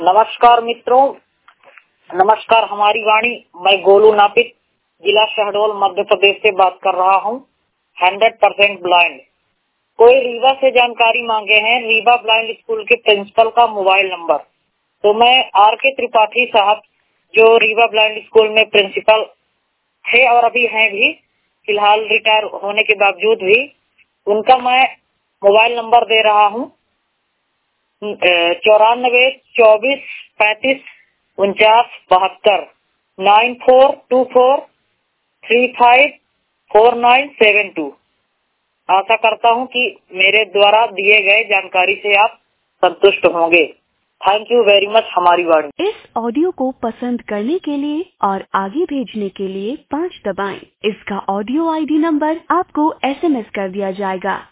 नमस्कार मित्रों, नमस्कार हमारी वाणी। मैं गोलू नापित जिला शहडोल मध्य प्रदेश से बात कर रहा हूँ। 100% ब्लाइंड। कोई रीवा से जानकारी मांगे हैं, रीवा ब्लाइंड स्कूल के प्रिंसिपल का मोबाइल नंबर। तो मैं R.K. त्रिपाठी साहब, जो रीवा ब्लाइंड स्कूल में प्रिंसिपल थे और अभी हैं भी, फिलहाल रिटायर होने के बावजूद भी, उनका मैं मोबाइल नंबर दे रहा हूँ 9424354972 9424354972। आशा करता हूँ कि मेरे द्वारा दिए गए जानकारी से आप संतुष्ट होंगे। थैंक यू वेरी मच हमारी वाणी। इस ऑडियो को पसंद करने के लिए और आगे भेजने के लिए 5 दबाएं। इसका ऑडियो ID नंबर आपको SMS कर दिया जाएगा।